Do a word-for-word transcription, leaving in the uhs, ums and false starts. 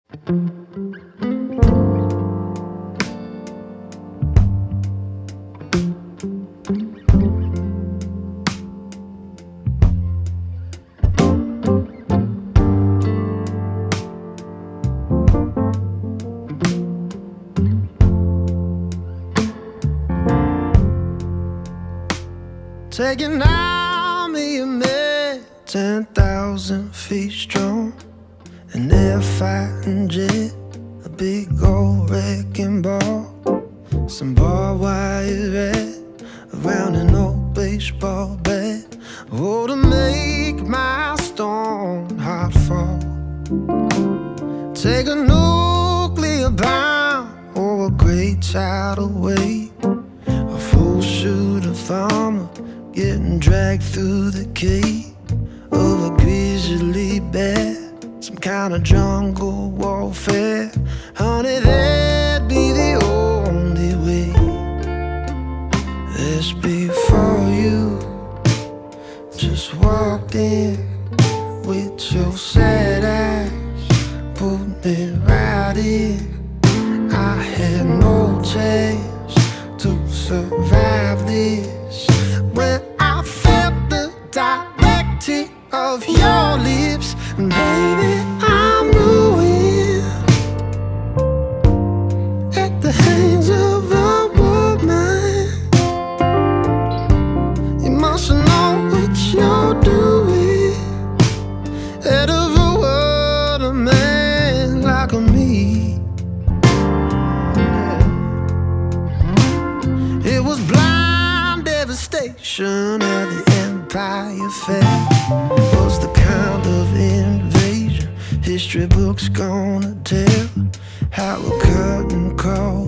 Taking army of men, ten thousand feet strong, an air fighting jet, a big old wrecking ball, some barbed wire red around an old baseball bat. Oh, to make my stone heart fall. Take a nuclear bomb or a great tidal wave, a full shooter farmer getting dragged through the cave of a grizzly bear, some kind of jungle warfare. Honey, that'd be the only way. This before you just walked in with your sad eyes, put me right in. I had no chance to survive this. When I felt the direct hit of your lips, baby, I'm ruined at the hands of a woman. You must know what you're doing out of a world of man like me. It was blind devastation at the Empire Fair. Was the kind of invasion history books gonna tell how a curtain call